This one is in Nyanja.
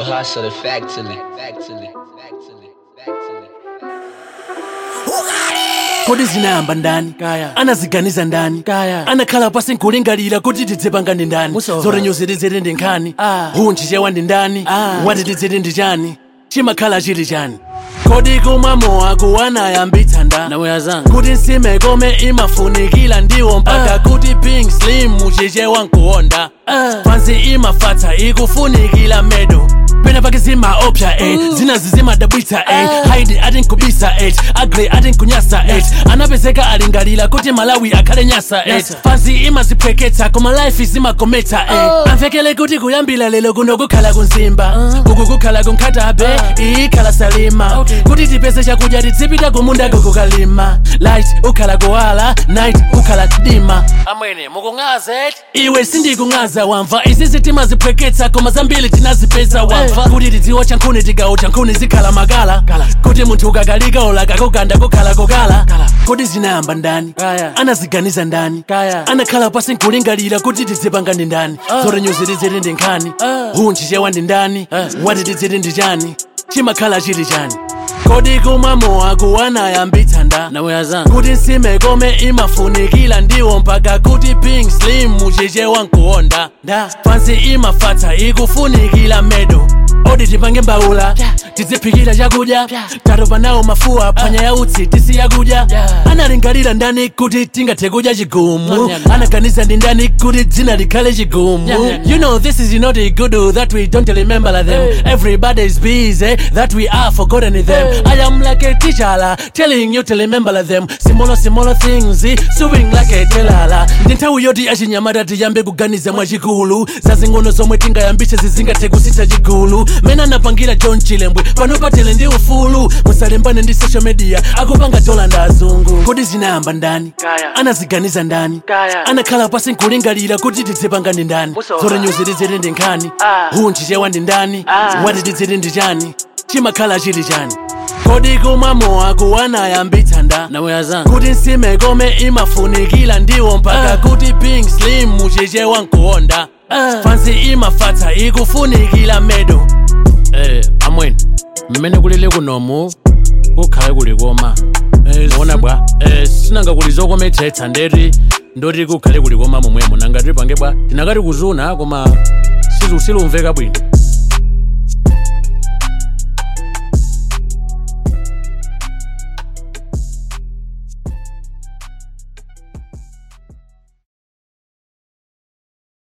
Real hustle, factually. Kodi zinayamba ndani kaya anaziganiza ndani kaya anakhala pasi nkulingalira kuti tidzipangane ndani zorenyozerezere ndi nkhani hunchichewa ndi ndani watitizere ndi chani chimakhala chili chani kodi kumwa mowa kuwanayambitsa nda kuti nsime kome imafunikira ndiwo mpaka kuti pink slim muchichewa nkuwonda fansi imafatsa ikufunikira medo pena pake zimaopsya zinazi zimadabwitsa haidi ati nkubisa agre ati nkunyasa anapezeka alingalira kuti Malawi akhale nyasa fansi imaziphweketsa koma life zimakometsa amvekele kuti kuyambira lero kuno kukhala kunzimba kuku kukhala kunkhatabe ikhala salima kuti tipeze chakudya tizipita kumunda kukalima light ukhala kuwala night ukhala dima amwene mukungaza iwe sindikung'aza wamva izi zitima ziphweketsa koma zambiri tinazipeza wamva kuti tidziwa chankhuni tigawo chankhuni zikhala makala kuti munthu ukakalika olaka kuganda kukhala kokala kodi zinayamba ndani anaziganiza ndani anakhala pasi nkulingalira kuti tizipangane ndani zorenyozerezere ndi nkhani hunchichewa ndi ndani watitizere ndi chani chimakhala chili chani kodi kumwa mowa kuwanayambitsa nda kuti nsime kome imafunikira ndiwo mpaka kuti pink slim muchichewa nkuwonda fansi imafatsa ikufunikira medo odi tipange mbawula tidziphikira chakudya tatopa nawo mafuwa phwanya ya utsi tisiya kudya analingalira ndani kuti tingathe kudya chigumu anaganiza ndi ndani kuti dzina likhale chigumu you know this is not a good that we don't remember them everybody is busy that we are forgotten them I am like a teacher telling you to remember them small things suing like a telala ndi nthawi yoti achinyamata tiyambe kuganiza mwachikulu zazing'ono zomwe tingayambitse zizingathe kusitha chigulu mena napangira John Chilembwe pano patele ndi ufulu musalembane ndi social media akupanga dola nda azungu kodi zinayamba ndani anaziganiza ndani anakhala pasi nkulingalira kuti tizipangane ndani zorenyozerezere ndi nkhani hunchichewa ndi ndani watitizere ndi chani chimakhala chili chani kodi kumwa mowa kuwanayambitsa nda kuti nsime kome imafunikira ndiwo mpaka kuti pink slim muchichewa nkuwonda fansi imafatsa ikufunikira medo amwene mmene kulile kunomu kukhale kuli koma muona bwa sinanga kuli zokometsetsa ndoti kukhale kuli koma momwemo nanga tipange bwa tinakati kuzuna koma silumveka bwino